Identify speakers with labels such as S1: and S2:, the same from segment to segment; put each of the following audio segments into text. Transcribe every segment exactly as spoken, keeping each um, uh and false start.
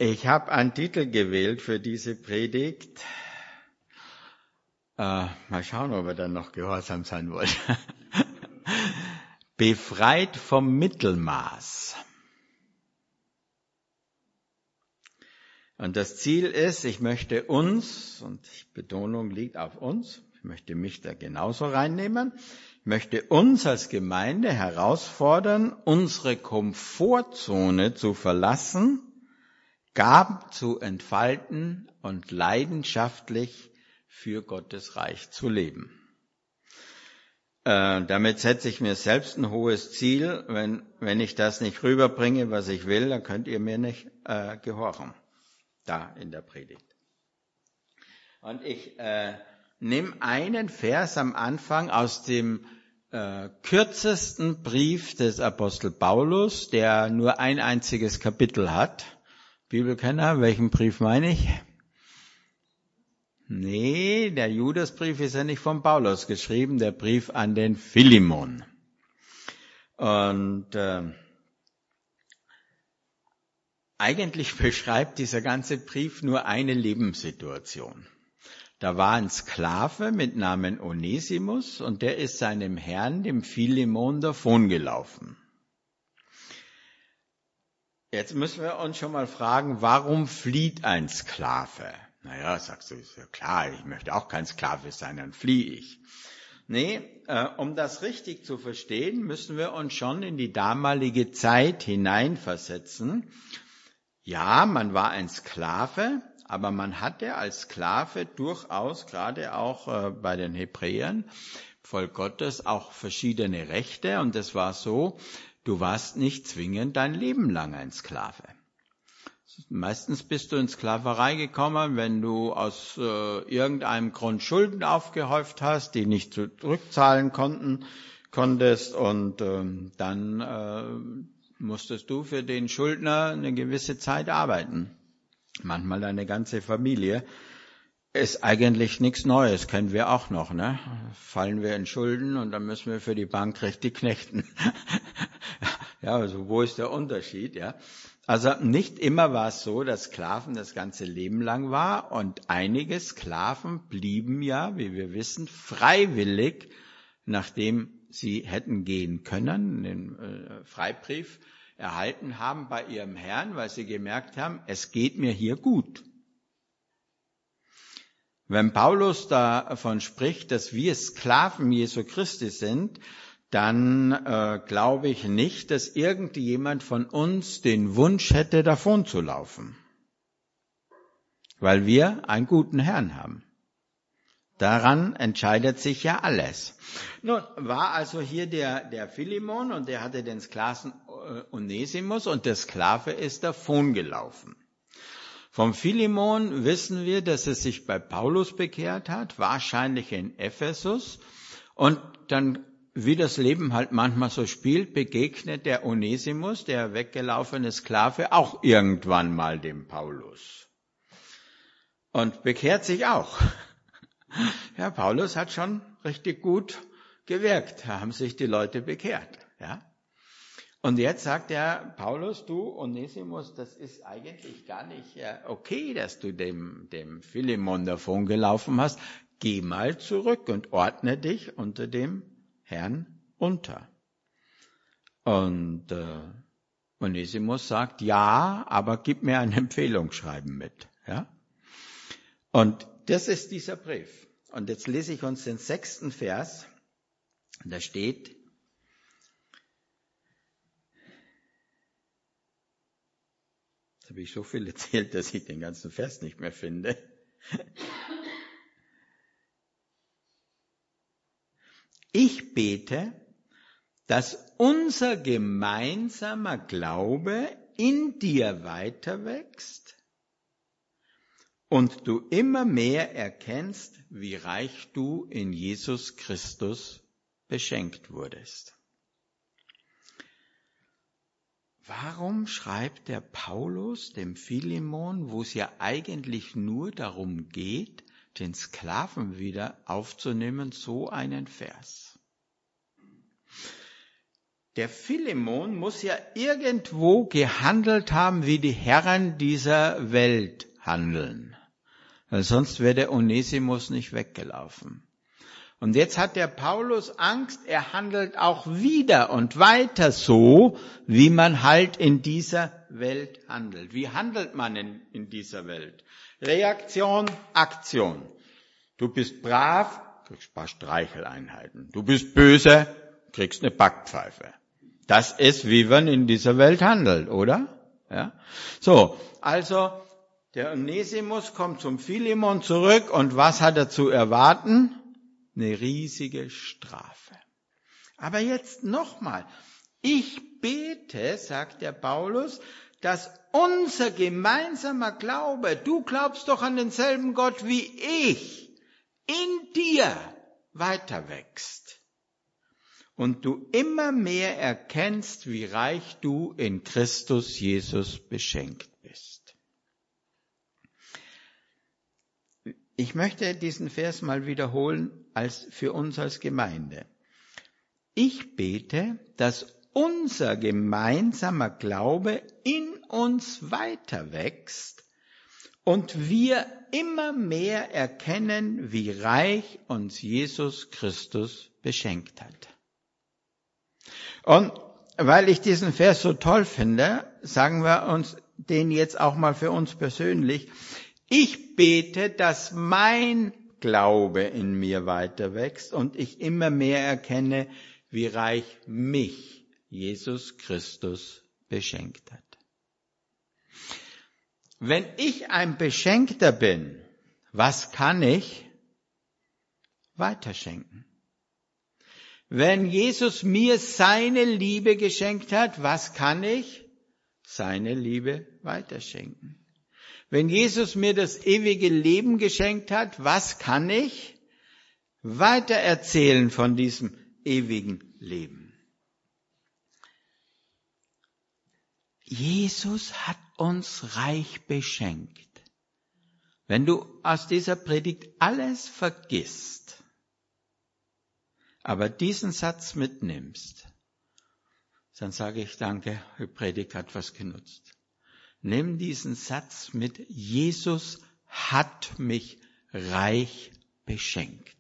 S1: Ich habe einen Titel gewählt für diese Predigt. Äh, mal schauen, ob ihr dann noch gehorsam sein wollt. Befreit vom Mittelmaß. Und das Ziel ist, ich möchte uns, und die Betonung liegt auf uns, ich möchte mich da genauso reinnehmen, ich möchte uns als Gemeinde herausfordern, unsere Komfortzone zu verlassen, Gaben zu entfalten und leidenschaftlich für Gottes Reich zu leben. Äh, damit setze ich mir selbst ein hohes Ziel. Wenn, wenn ich das nicht rüberbringe, was ich will, dann könnt ihr mir nicht äh, gehorchen. Da in der Predigt. Und ich äh, nehme einen Vers am Anfang aus dem äh, kürzesten Brief des Apostel Paulus, der nur ein einziges Kapitel hat. Bibelkenner, welchen Brief meine ich? Nee, der Judasbrief ist ja nicht von Paulus geschrieben, der Brief an den Philemon. Und äh, eigentlich beschreibt dieser ganze Brief nur eine Lebenssituation. Da war ein Sklave mit Namen Onesimus und der ist seinem Herrn, dem Philemon, davongelaufen. Jetzt müssen wir uns schon mal fragen, warum flieht ein Sklave? Naja, sagst du, ist ja klar, ich möchte auch kein Sklave sein, dann fliehe ich. Nee, äh, um das richtig zu verstehen, müssen wir uns schon in die damalige Zeit hineinversetzen. Ja, man war ein Sklave, aber man hatte als Sklave durchaus, gerade auch äh, bei den Hebräern, Volk Gottes, auch verschiedene Rechte. Und es war so, du warst nicht zwingend dein Leben lang ein Sklave. Meistens bist du in Sklaverei gekommen, wenn du aus äh, irgendeinem Grund Schulden aufgehäuft hast, die nicht zurückzahlen konnten, konntest und äh, dann äh, musstest du für den Schuldner eine gewisse Zeit arbeiten. Manchmal deine ganze Familie. Ist eigentlich nichts Neues, kennen wir auch noch, ne? Fallen wir in Schulden und dann müssen wir für die Bank richtig knechten. Ja, also wo ist der Unterschied, ja? Also nicht immer war es so, dass Sklaven das ganze Leben lang war und einige Sklaven blieben ja, wie wir wissen, freiwillig, nachdem sie hätten gehen können, den äh, Freibrief erhalten haben bei ihrem Herrn, weil sie gemerkt haben, es geht mir hier gut. Wenn Paulus davon spricht, dass wir Sklaven Jesu Christi sind, dann äh, glaube ich nicht, dass irgendjemand von uns den Wunsch hätte, davon zu laufen. Weil wir einen guten Herrn haben. Daran entscheidet sich ja alles. Nun, war also hier der, der Philemon und der hatte den Sklaven Onesimus und der Sklave ist davongelaufen. Vom Philemon wissen wir, dass er sich bei Paulus bekehrt hat, wahrscheinlich in Ephesus, und dann, wie das Leben halt manchmal so spielt, begegnet der Onesimus, der weggelaufene Sklave, auch irgendwann mal dem Paulus. Und bekehrt sich auch. Ja, Paulus hat schon richtig gut gewirkt, da haben sich die Leute bekehrt, ja. Und jetzt sagt der Paulus, du Onesimus, das ist eigentlich gar nicht okay, dass du dem, dem Philemon davon gelaufen hast. Geh mal zurück und ordne dich unter dem Herrn unter. Und äh, Onesimus sagt, ja, aber gib mir ein Empfehlungsschreiben mit. Ja? Und das ist dieser Brief. Und jetzt lese ich uns den sechsten Vers. Da steht, jetzt habe ich so viel erzählt, dass ich den ganzen Vers nicht mehr finde. Ich bete, dass unser gemeinsamer Glaube in dir weiter wächst und du immer mehr erkennst, wie reich du in Jesus Christus beschenkt wurdest. Warum schreibt der Paulus dem Philemon, wo es ja eigentlich nur darum geht, den Sklaven wieder aufzunehmen, so einen Vers? der Philemon muss ja irgendwo gehandelt haben, wie die Herren dieser Welt handeln. Weil sonst wäre der Onesimus nicht weggelaufen. Und jetzt hat der Paulus Angst, er handelt auch wieder und weiter so, wie man halt in dieser Welt handelt. Wie handelt man in, in dieser Welt? Reaktion, Aktion. Du bist brav, kriegst ein paar Streicheleinheiten. Du bist böse, kriegst eine Backpfeife. Das ist, wie man in dieser Welt handelt, oder? Ja. So, also der Onesimus kommt zum Philemon zurück und was hat er zu erwarten? Eine riesige Strafe. Aber jetzt nochmal. Ich bete, sagt der Paulus, dass unser gemeinsamer Glaube, du glaubst doch an denselben Gott wie ich, in dir weiter wächst. Und du immer mehr erkennst, wie reich du in Christus Jesus beschenkt bist. Ich möchte diesen Vers mal wiederholen als für uns als Gemeinde. Ich bete, dass unser gemeinsamer Glaube in uns weiter wächst und wir immer mehr erkennen, wie reich uns Jesus Christus beschenkt hat. Und weil ich diesen Vers so toll finde, sagen wir uns den jetzt auch mal für uns persönlich. Ich bete, dass mein Glaube in mir weiter wächst und ich immer mehr erkenne, wie reich mich Jesus Christus beschenkt hat. Wenn ich ein Beschenkter bin, was kann ich weiterschenken? Wenn Jesus mir seine Liebe geschenkt hat, was kann ich seine Liebe weiterschenken? Wenn Jesus mir das ewige Leben geschenkt hat, was kann ich weitererzählen von diesem ewigen Leben? Jesus hat uns reich beschenkt. Wenn du aus dieser Predigt alles vergisst, aber diesen Satz mitnimmst, dann sage ich danke, die Predigt hat was genutzt. Nimm diesen Satz mit, Jesus hat mich reich beschenkt.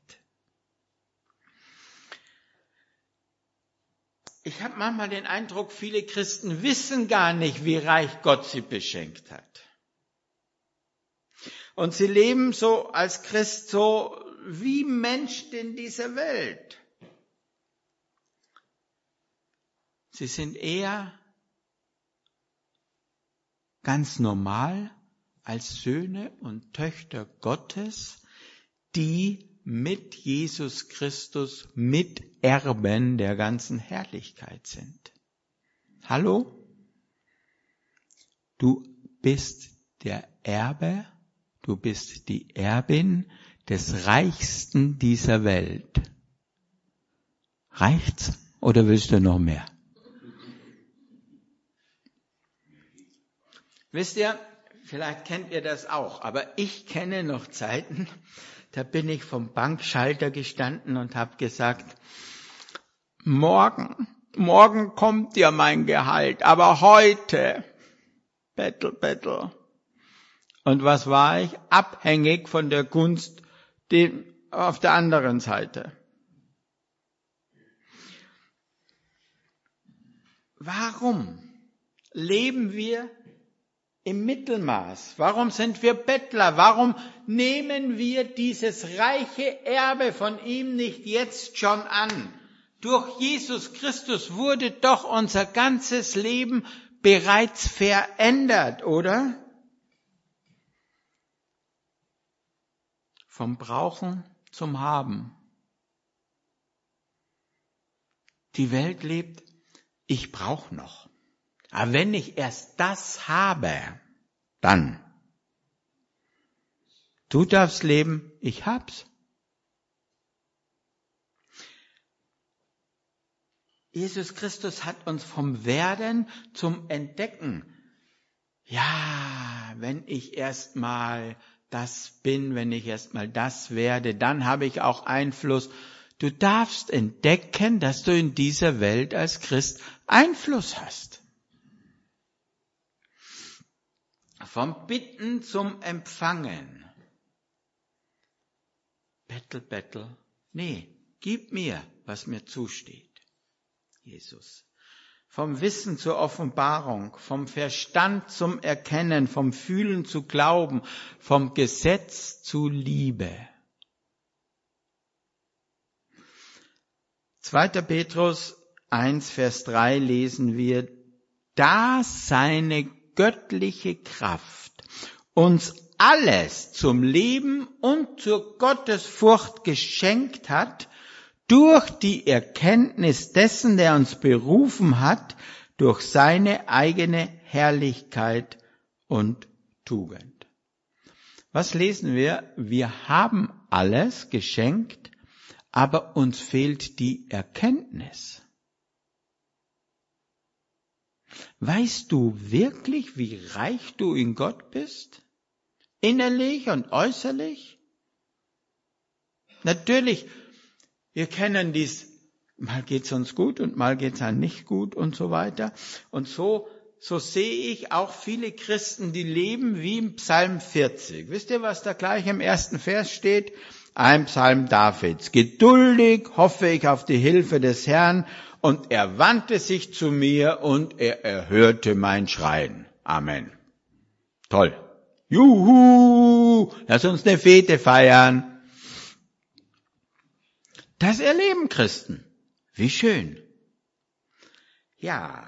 S1: Ich habe manchmal den Eindruck, viele Christen wissen gar nicht, wie reich Gott sie beschenkt hat. Und sie leben so als Christ so wie Menschen in dieser Welt. Sie sind eher ganz normal als Söhne und Töchter Gottes, die mit Jesus Christus Miterben der ganzen Herrlichkeit sind. Hallo? Du bist der Erbe, du bist die Erbin des Reichsten dieser Welt. Reicht's oder willst du noch mehr? Wisst ihr, vielleicht kennt ihr das auch, aber ich kenne noch Zeiten, da bin ich vom Bankschalter gestanden und habe gesagt, morgen, morgen kommt ja mein Gehalt, aber heute, bettel, bettel. Und was war ich? Abhängig von der Gunst die, auf der anderen Seite. Warum leben wir im Mittelmaß? Warum sind wir Bettler? Warum nehmen wir dieses reiche Erbe von ihm nicht jetzt schon an? Durch Jesus Christus wurde doch unser ganzes Leben bereits verändert, oder? Vom Brauchen zum Haben. Die Welt lebt, ich brauche noch. Aber wenn ich erst das habe, dann. Du darfst leben, ich hab's. Jesus Christus hat uns vom Werden zum Entdecken. Ja, wenn ich erstmal das bin, wenn ich erstmal das werde, dann habe ich auch Einfluss. Du darfst entdecken, dass du in dieser Welt als Christ Einfluss hast. Vom Bitten zum Empfangen. Bettel, bettel. Nee, gib mir, was mir zusteht. Jesus. Vom Wissen zur Offenbarung, vom Verstand zum Erkennen, vom Fühlen zu Glauben, vom Gesetz zu Liebe. zweiter Petrus eins, Vers drei lesen wir, da seine göttliche Kraft uns alles zum Leben und zur Gottesfurcht geschenkt hat, durch die Erkenntnis dessen, der uns berufen hat, durch seine eigene Herrlichkeit und Tugend. Was lesen wir? Wir haben alles geschenkt, aber uns fehlt die Erkenntnis. Weißt du wirklich, wie reich du in Gott bist? Innerlich und äußerlich? Natürlich, wir kennen dies, mal geht's uns gut und mal geht's einem nicht gut und so weiter. Und so, so sehe ich auch viele Christen, die leben wie im Psalm vierzig. Wisst ihr, was da gleich im ersten Vers steht? Ein Psalm Davids. Geduldig hoffe ich auf die Hilfe des Herrn, und er wandte sich zu mir und er erhörte mein Schreien. Amen. Toll. Juhu! Lass uns eine Fete feiern. Das erleben Christen. Wie schön. Ja.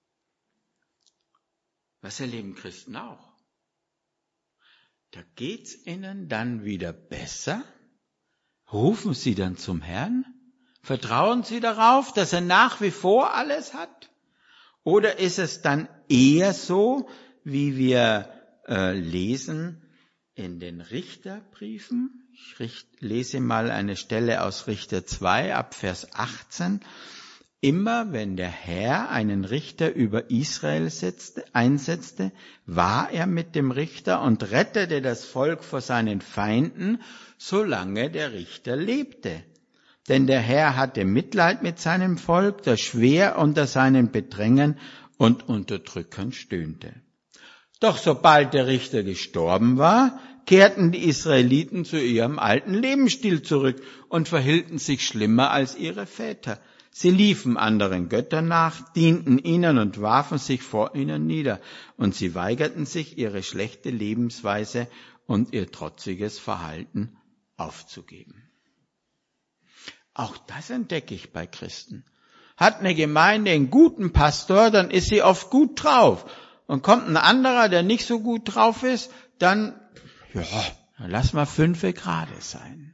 S1: Was erleben Christen auch? Da geht's ihnen dann wieder besser. Rufen sie dann zum Herrn? Vertrauen sie darauf, dass er nach wie vor alles hat? Oder ist es dann eher so, wie wir äh, lesen in den Richterbriefen? Ich richt, lese mal eine Stelle aus Richter zwei ab Vers achtzehn. Immer wenn der Herr einen Richter über Israel setzte, einsetzte, war er mit dem Richter und rettete das Volk vor seinen Feinden, solange der Richter lebte. Denn der Herr hatte Mitleid mit seinem Volk, das schwer unter seinen Bedrängen und Unterdrückern stöhnte. Doch sobald der Richter gestorben war, kehrten die Israeliten zu ihrem alten Lebensstil zurück und verhielten sich schlimmer als ihre Väter. Sie liefen anderen Göttern nach, dienten ihnen und warfen sich vor ihnen nieder. Und sie weigerten sich, ihre schlechte Lebensweise und ihr trotziges Verhalten aufzugeben. Auch das entdecke ich bei Christen. Hat eine Gemeinde einen guten Pastor, dann ist sie oft gut drauf. Und kommt ein anderer, der nicht so gut drauf ist, dann, ja, dann lass mal fünfe gerade sein.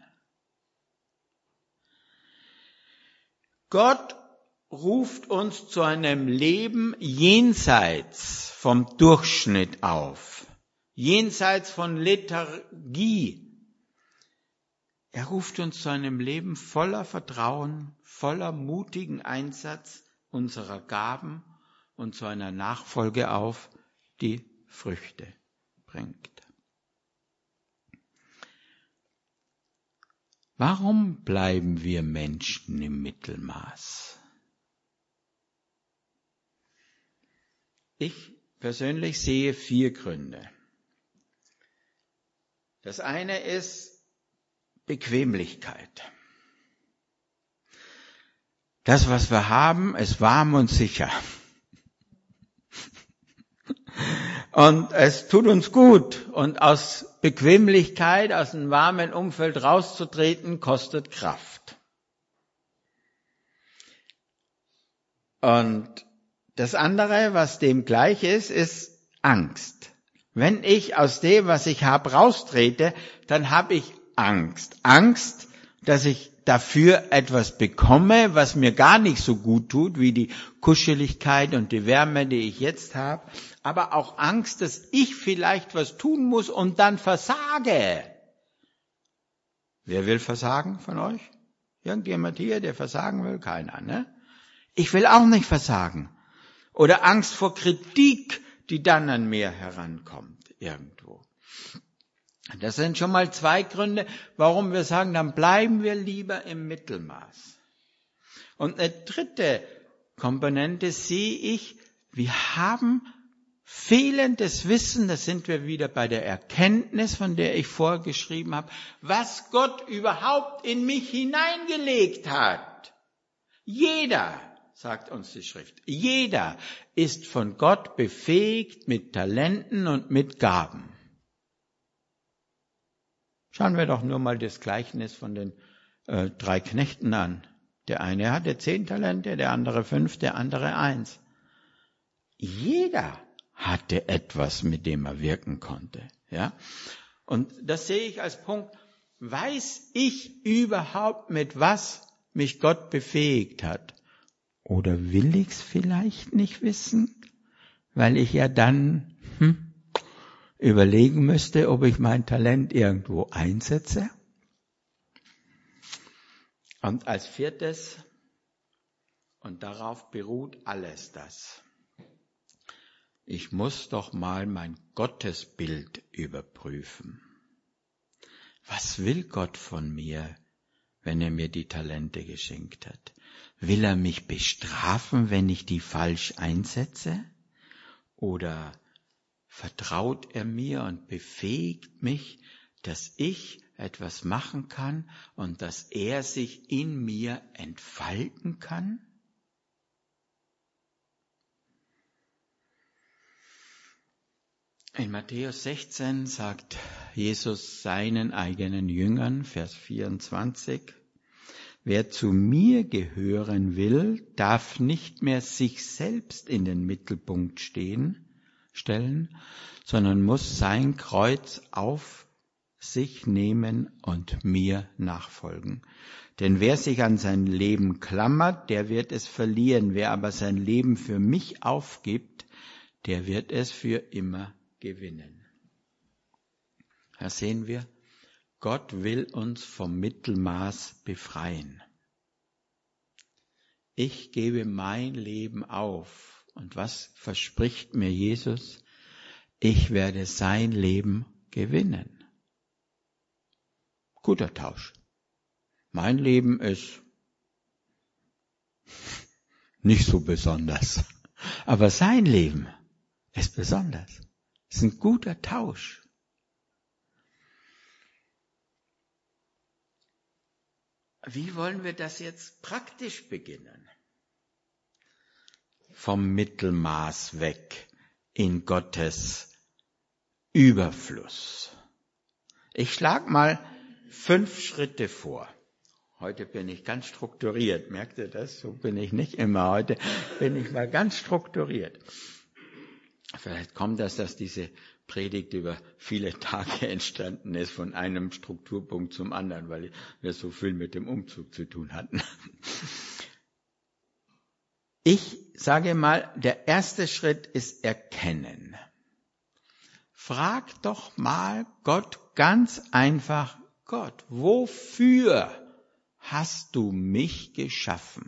S1: Gott ruft uns zu einem Leben jenseits vom Durchschnitt auf, jenseits von Lethargie. Er ruft uns zu einem Leben voller Vertrauen, voller mutigen Einsatz unserer Gaben und zu einer Nachfolge auf, die Früchte bringt. Warum bleiben wir Menschen im Mittelmaß? Ich persönlich sehe vier Gründe. Das eine ist Bequemlichkeit. Das, was wir haben, ist warm und sicher. Und es tut uns gut. Und aus Bequemlichkeit, aus einem warmen Umfeld rauszutreten, kostet Kraft. Und das andere, was dem gleich ist, ist Angst. Wenn ich aus dem, was ich habe, raustrete, dann habe ich Angst. Angst, dass ich dafür etwas bekomme, was mir gar nicht so gut tut, wie die Kuscheligkeit und die Wärme, die ich jetzt habe. Aber auch Angst, dass ich vielleicht was tun muss und dann versage. Wer will versagen von euch? Irgendjemand hier, der versagen will? Keiner, ne? Ich will auch nicht versagen. Oder Angst vor Kritik, die dann an mir herankommt, irgendwo. Das sind schon mal zwei Gründe, warum wir sagen, dann bleiben wir lieber im Mittelmaß. Und eine dritte Komponente sehe ich, wir haben fehlendes Wissen, da sind wir wieder bei der Erkenntnis, von der ich vorgeschrieben habe, was Gott überhaupt in mich hineingelegt hat. Jeder, sagt uns die Schrift, jeder ist von Gott befähigt mit Talenten und mit Gaben. Schauen wir doch nur mal das Gleichnis von den äh, drei Knechten an. Der eine hatte zehn Talente, der andere fünf, der andere eins. Jeder hatte etwas, mit dem er wirken konnte. Ja? Und das sehe ich als Punkt. Weiß ich überhaupt, mit was mich Gott befähigt hat? Oder will ich es vielleicht nicht wissen? Weil ich ja dann hm, überlegen müsste, ob ich mein Talent irgendwo einsetze. Und als viertes, und darauf beruht alles das, ich muss doch mal mein Gottesbild überprüfen. Was will Gott von mir, wenn er mir die Talente geschenkt hat? Will er mich bestrafen, wenn ich die falsch einsetze? Oder vertraut er mir und befähigt mich, dass ich etwas machen kann und dass er sich in mir entfalten kann? In Matthäus sechzehn sagt Jesus seinen eigenen Jüngern, Vers vierundzwanzig, wer zu mir gehören will, darf nicht mehr sich selbst in den Mittelpunkt stehen, stellen, sondern muss sein Kreuz auf sich nehmen und mir nachfolgen. Denn wer sich an sein Leben klammert, der wird es verlieren. Wer aber sein Leben für mich aufgibt, der wird es für immer gewinnen. Da sehen wir, Gott will uns vom Mittelmaß befreien. Ich gebe mein Leben auf. Und was verspricht mir Jesus? Ich werde sein Leben gewinnen. Guter Tausch. Mein Leben ist nicht so besonders, aber sein Leben ist besonders. Es ist ein guter Tausch. Wie wollen wir das jetzt praktisch beginnen? Vom Mittelmaß weg in Gottes Überfluss. Ich schlage mal fünf Schritte vor. Heute bin ich ganz strukturiert. Merkt ihr das? So bin ich nicht immer. Heute bin ich mal ganz strukturiert. Vielleicht kommt das, dass diese Predigt über viele Tage entstanden ist, von einem Strukturpunkt zum anderen, weil wir so viel mit dem Umzug zu tun hatten. Ich sage mal, der erste Schritt ist Erkennen. Frag doch mal Gott ganz einfach, Gott, wofür hast du mich geschaffen?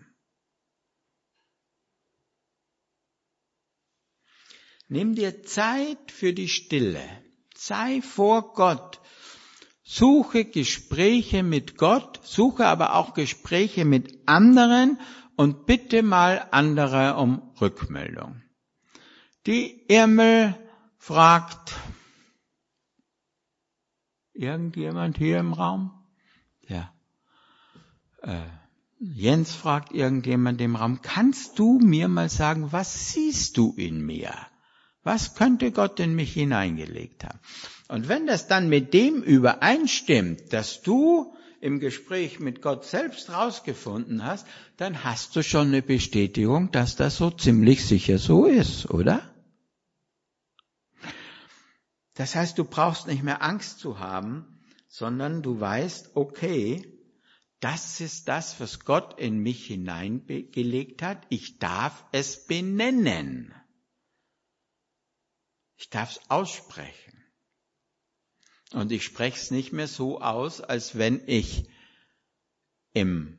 S1: Nimm dir Zeit für die Stille. Sei vor Gott. Suche Gespräche mit Gott, suche aber auch Gespräche mit anderen und bitte mal andere um Rückmeldung. Die Irmel fragt, irgendjemand hier im Raum? Ja. Äh, Jens fragt irgendjemand im Raum, kannst du mir mal sagen, was siehst du in mir? Was könnte Gott in mich hineingelegt haben? Und wenn das dann mit dem übereinstimmt, dass du im Gespräch mit Gott selbst rausgefunden hast, dann hast du schon eine Bestätigung, dass das so ziemlich sicher so ist, oder? Das heißt, du brauchst nicht mehr Angst zu haben, sondern du weißt, okay, das ist das, was Gott in mich hineingelegt hat. Ich darf es benennen. Ich darf es aussprechen. Und ich spreche es nicht mehr so aus, als wenn ich im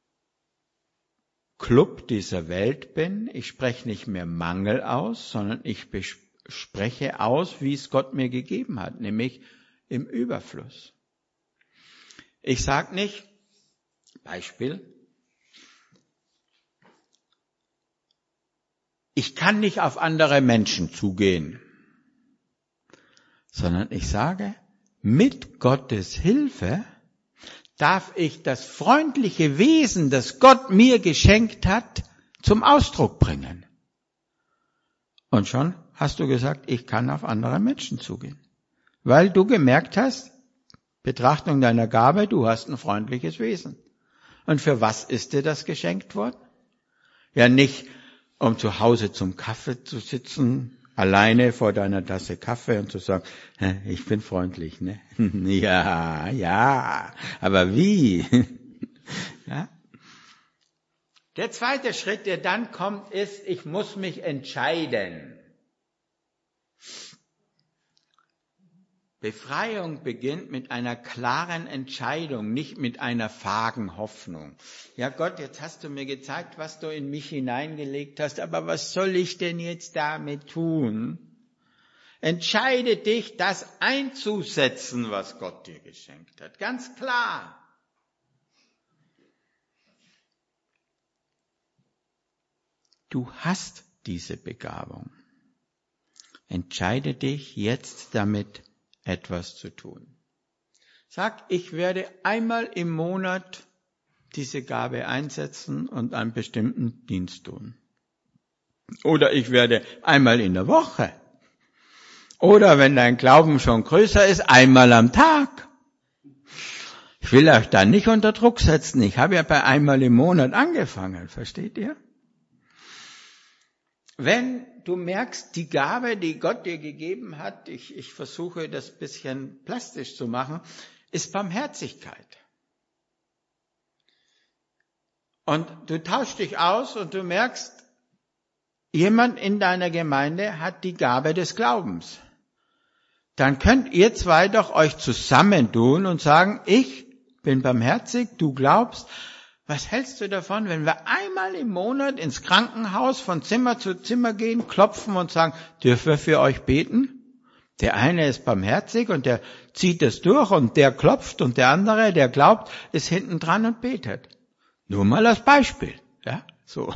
S1: Club dieser Welt bin. Ich spreche nicht mehr Mangel aus, sondern ich spreche aus, wie es Gott mir gegeben hat. Nämlich, im Überfluss. Ich sage nicht, Beispiel, ich kann nicht auf andere Menschen zugehen, sondern ich sage, mit Gottes Hilfe darf ich das freundliche Wesen, das Gott mir geschenkt hat, zum Ausdruck bringen. Und schon hast du gesagt, ich kann auf andere Menschen zugehen. Weil du gemerkt hast, Betrachtung deiner Gabe, du hast ein freundliches Wesen. Und für was ist dir das geschenkt worden? Ja, nicht um zu Hause zum Kaffee zu sitzen, alleine vor deiner Tasse Kaffee und zu sagen, ich bin freundlich, ne? Ja, ja, aber wie? Ja? Der zweite Schritt, der dann kommt, ist, ich muss mich entscheiden. Befreiung beginnt mit einer klaren Entscheidung, nicht mit einer vagen Hoffnung. Ja Gott, jetzt hast du mir gezeigt, was du in mich hineingelegt hast, aber was soll ich denn jetzt damit tun? Entscheide dich, das einzusetzen, was Gott dir geschenkt hat. Ganz klar. Du hast diese Begabung. Entscheide dich jetzt damit, etwas zu tun. Sag, ich werde einmal im Monat diese Gabe einsetzen und einen bestimmten Dienst tun. Oder ich werde einmal in der Woche. Oder wenn dein Glauben schon größer ist, einmal am Tag. Ich will euch da nicht unter Druck setzen. Ich habe ja bei einmal im Monat angefangen, versteht ihr? Wenn du merkst, die Gabe, die Gott dir gegeben hat, ich, ich versuche das ein bisschen plastisch zu machen, ist Barmherzigkeit. Und du tauschst dich aus und du merkst, jemand in deiner Gemeinde hat die Gabe des Glaubens. Dann könnt ihr zwei doch euch zusammentun und sagen, ich bin barmherzig, du glaubst. Was hältst du davon, wenn wir einmal im Monat ins Krankenhaus von Zimmer zu Zimmer gehen, klopfen und sagen, dürfen wir für euch beten? Der eine ist barmherzig und der zieht es durch und der klopft und der andere, der glaubt, ist hinten dran und betet. Nur mal als Beispiel, ja, so.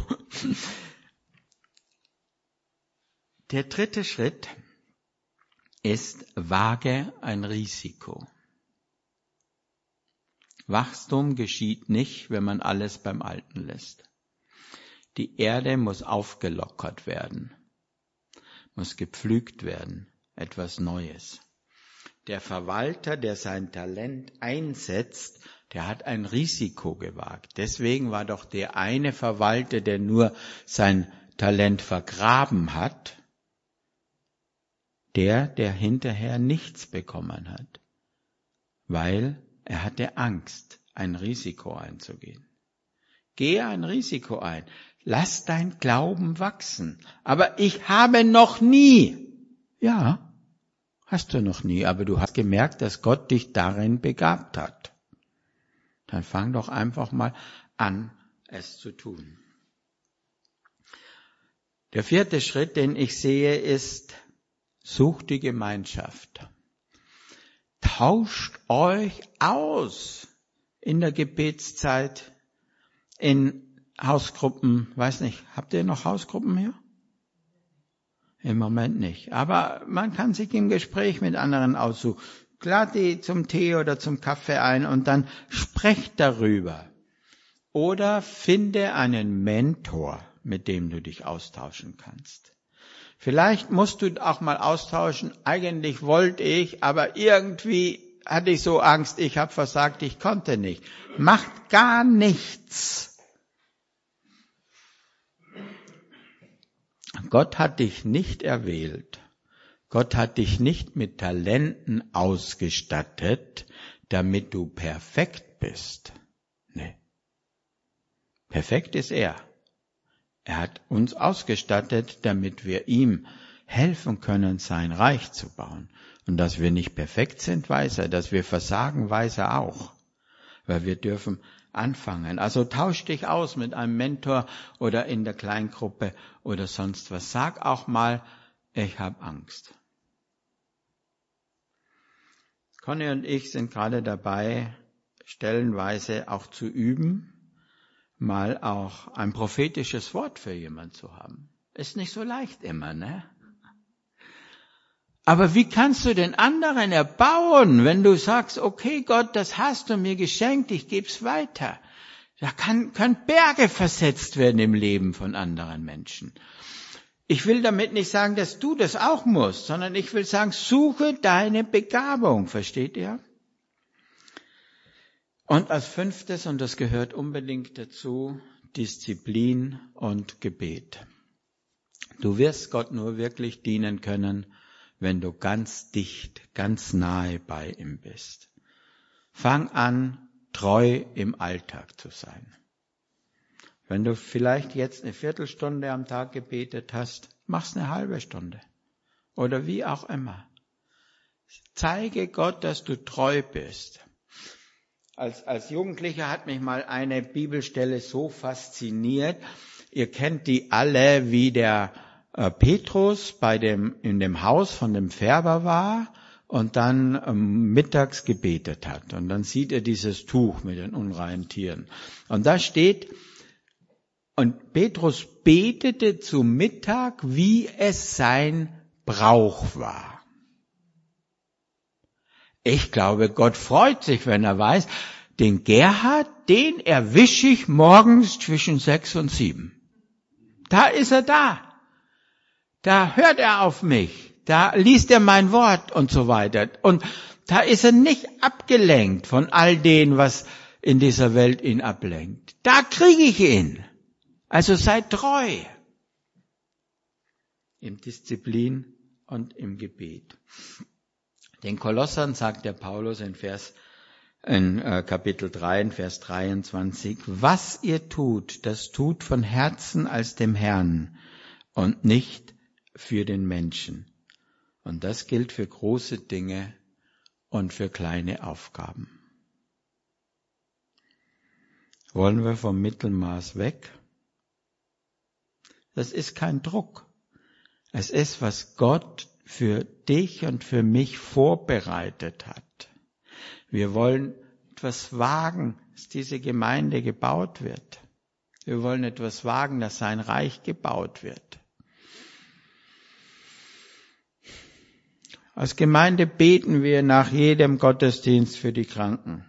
S1: Der dritte Schritt ist, wage ein Risiko. Wachstum geschieht nicht, wenn man alles beim Alten lässt. Die Erde muss aufgelockert werden, muss gepflügt werden, etwas Neues. Der Verwalter, der sein Talent einsetzt, der hat ein Risiko gewagt. Deswegen war doch der eine Verwalter, der nur sein Talent vergraben hat, der, der hinterher nichts bekommen hat, weil er hatte Angst, ein Risiko einzugehen. Gehe ein Risiko ein. Lass dein Glauben wachsen. Aber ich habe noch nie. Ja, hast du noch nie, aber du hast gemerkt, dass Gott dich darin begabt hat. Dann fang doch einfach mal an, es zu tun. Der vierte Schritt, den ich sehe, ist, such die Gemeinschaft. Tauscht euch aus in der Gebetszeit, in Hausgruppen, weiß nicht, habt ihr noch Hausgruppen hier? Im Moment nicht, aber man kann sich im Gespräch mit anderen aussuchen. Lad die zum Tee oder zum Kaffee ein und dann sprecht darüber. Oder finde einen Mentor, mit dem du dich austauschen kannst. Vielleicht musst du auch mal austauschen, eigentlich wollte ich, aber irgendwie hatte ich so Angst, ich habe versagt, ich konnte nicht. Macht gar nichts. Gott hat dich nicht erwählt. Gott hat dich nicht mit Talenten ausgestattet, damit du perfekt bist. Nee. Perfekt ist er. Er hat uns ausgestattet, damit wir ihm helfen können, sein Reich zu bauen. Und dass wir nicht perfekt sind, weiß er. Dass wir versagen, weiß er auch. Weil wir dürfen anfangen. Also tausch dich aus mit einem Mentor oder in der Kleingruppe oder sonst was. Sag auch mal, ich habe Angst. Conny und ich sind gerade dabei, stellenweise auch zu üben, mal auch ein prophetisches Wort für jemanden zu haben. Ist nicht so leicht immer, ne? Aber wie kannst du den anderen erbauen, wenn du sagst, okay Gott, das hast du mir geschenkt, ich geb's weiter. Da kann, können Berge versetzt werden im Leben von anderen Menschen. Ich will damit nicht sagen, dass du das auch musst, sondern ich will sagen, suche deine Begabung, versteht ihr? Und als fünftes, und das gehört unbedingt dazu, Disziplin und Gebet. Du wirst Gott nur wirklich dienen können, wenn du ganz dicht, ganz nahe bei ihm bist. Fang an, treu im Alltag zu sein. Wenn du vielleicht jetzt eine Viertelstunde am Tag gebetet hast, mach's eine halbe Stunde. Oder wie auch immer. Zeige Gott, dass du treu bist. Als, als Jugendlicher hat mich mal eine Bibelstelle so fasziniert. Ihr kennt die alle, wie der äh, Petrus bei dem, in dem Haus von dem Färber war und dann ähm, mittags gebetet hat. Und dann sieht er dieses Tuch mit den unreinen Tieren. Und da steht, und Petrus betete zu Mittag, wie es sein Brauch war. Ich glaube, Gott freut sich, wenn er weiß, den Gerhard, den erwische ich morgens zwischen sechs und sieben. Da ist er da. Da hört er auf mich. Da liest er mein Wort und so weiter. Und da ist er nicht abgelenkt von all dem, was in dieser Welt ihn ablenkt. Da kriege ich ihn. Also sei treu. Im Disziplin und im Gebet. Den Kolossern sagt der Paulus in Vers in äh, Kapitel drei, in Vers dreiundzwanzig, was ihr tut, das tut von Herzen als dem Herrn und nicht für den Menschen. Und das gilt für große Dinge und für kleine Aufgaben. Wollen wir vom Mittelmaß weg? Das ist kein Druck. Es ist, was Gott für dich und für mich vorbereitet hat. Wir wollen etwas wagen, dass diese Gemeinde gebaut wird. Wir wollen etwas wagen, dass sein Reich gebaut wird. Als Gemeinde beten wir nach jedem Gottesdienst für die Kranken.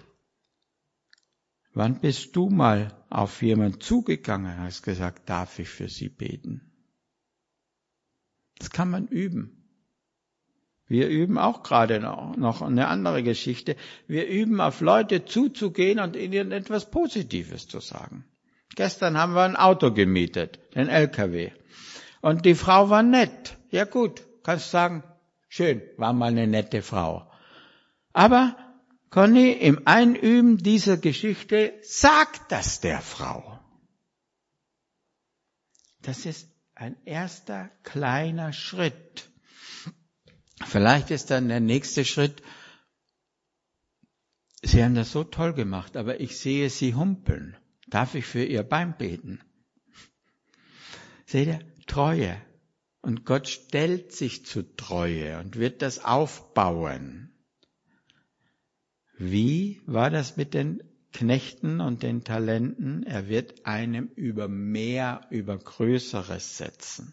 S1: Wann bist du mal auf jemanden zugegangen und hast gesagt, darf ich für sie beten? Das kann man üben. Wir üben auch gerade noch, noch eine andere Geschichte. Wir üben, auf Leute zuzugehen und ihnen etwas Positives zu sagen. Gestern haben wir ein Auto gemietet, den L K W. Und die Frau war nett. Ja gut, kannst sagen, schön, war mal eine nette Frau. Aber, Conny, im Einüben dieser Geschichte, sag das der Frau. Das ist ein erster kleiner Schritt. Vielleicht ist dann der nächste Schritt, Sie haben das so toll gemacht, aber ich sehe Sie humpeln. Darf ich für Ihr Bein beten? Seht ihr? Treue. Und Gott stellt sich zu Treue und wird das aufbauen. Wie war das mit den Knechten und den Talenten? Er wird einem über mehr, über Größeres setzen.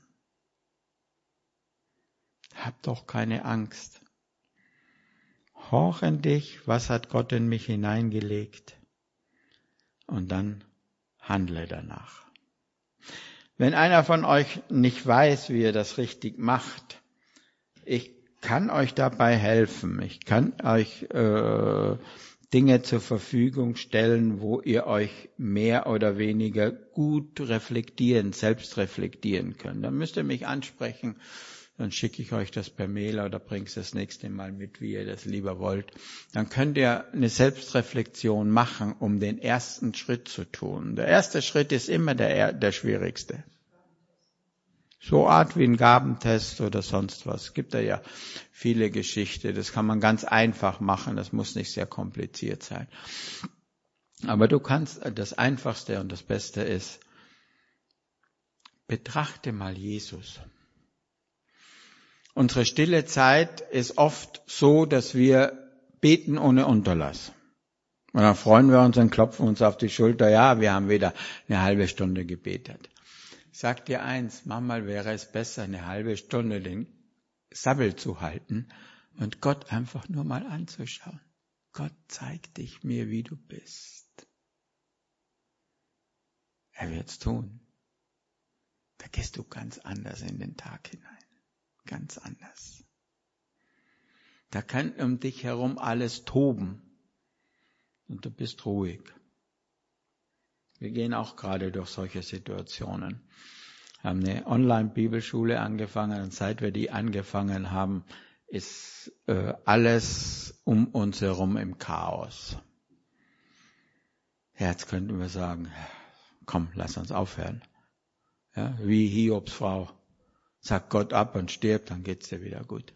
S1: Hab doch keine Angst. Horch in dich, was hat Gott in mich hineingelegt? Und dann handle danach. Wenn einer von euch nicht weiß, wie er das richtig macht, ich kann euch dabei helfen. Ich kann euch äh, Dinge zur Verfügung stellen, wo ihr euch mehr oder weniger gut reflektieren, selbst reflektieren könnt. Dann müsst ihr mich ansprechen. Dann schicke ich euch das per Mail oder bringe es das nächste Mal mit, wie ihr das lieber wollt. Dann könnt ihr eine Selbstreflexion machen, um den ersten Schritt zu tun. Der erste Schritt ist immer der, der schwierigste. So Art wie ein Gabentest oder sonst was. Es gibt da ja viele Geschichten. Das kann man ganz einfach machen. Das muss nicht sehr kompliziert sein. Aber du kannst, das Einfachste und das Beste ist, betrachte mal Jesus. Unsere stille Zeit ist oft so, dass wir beten ohne Unterlass. Und dann freuen wir uns und klopfen uns auf die Schulter. Ja, wir haben wieder eine halbe Stunde gebetet. Ich sag dir eins, manchmal wäre es besser, eine halbe Stunde den Sabbel zu halten und Gott einfach nur mal anzuschauen. Gott, zeig dich mir, wie du bist. Er wird's tun. Da gehst du ganz anders in den Tag hinein. Ganz anders. Da kann um dich herum alles toben. Und du bist ruhig. Wir gehen auch gerade durch solche Situationen. Wir haben eine Online-Bibelschule angefangen und seit wir die angefangen haben, ist äh, alles um uns herum im Chaos. Ja, jetzt könnten wir sagen, komm, lass uns aufhören. Ja, wie Hiobs Frau. Sagt Gott ab und stirbt, dann geht's dir wieder gut.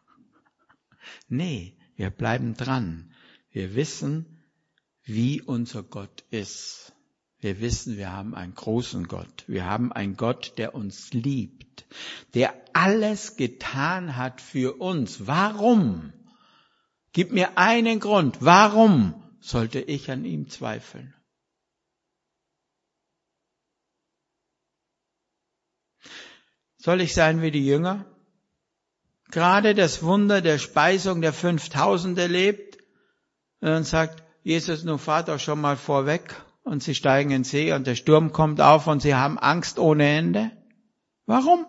S1: Nee, wir bleiben dran. Wir wissen, wie unser Gott ist. Wir wissen, wir haben einen großen Gott. Wir haben einen Gott, der uns liebt, der alles getan hat für uns. Warum? Gib mir einen Grund. Warum sollte ich an ihm zweifeln? Soll ich sein wie die Jünger? Gerade das Wunder der Speisung der fünftausend erlebt und sagt, Jesus, nun fahrt doch schon mal vorweg und sie steigen in den See und der Sturm kommt auf und sie haben Angst ohne Ende. Warum?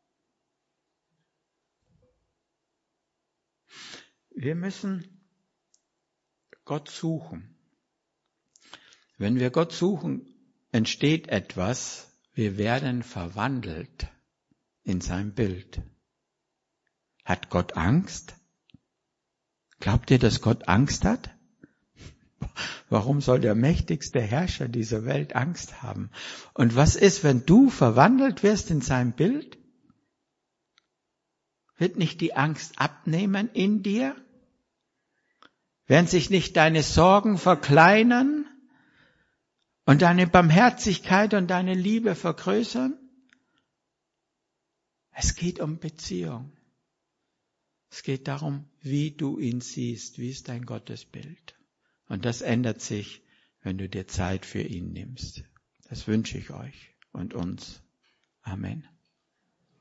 S1: Wir müssen Gott suchen. Wenn wir Gott suchen, entsteht etwas, wir werden verwandelt in sein Bild. Hat Gott Angst? Glaubt ihr, dass Gott Angst hat? Warum soll der mächtigste Herrscher dieser Welt Angst haben? Und was ist, wenn du verwandelt wirst in sein Bild? Wird nicht die Angst abnehmen in dir? Werden sich nicht deine Sorgen verkleinern und deine Barmherzigkeit und deine Liebe vergrößern? Es geht um Beziehung. Es geht darum, wie du ihn siehst, wie ist dein Gottesbild. Und das ändert sich, wenn du dir Zeit für ihn nimmst. Das wünsche ich euch und uns. Amen.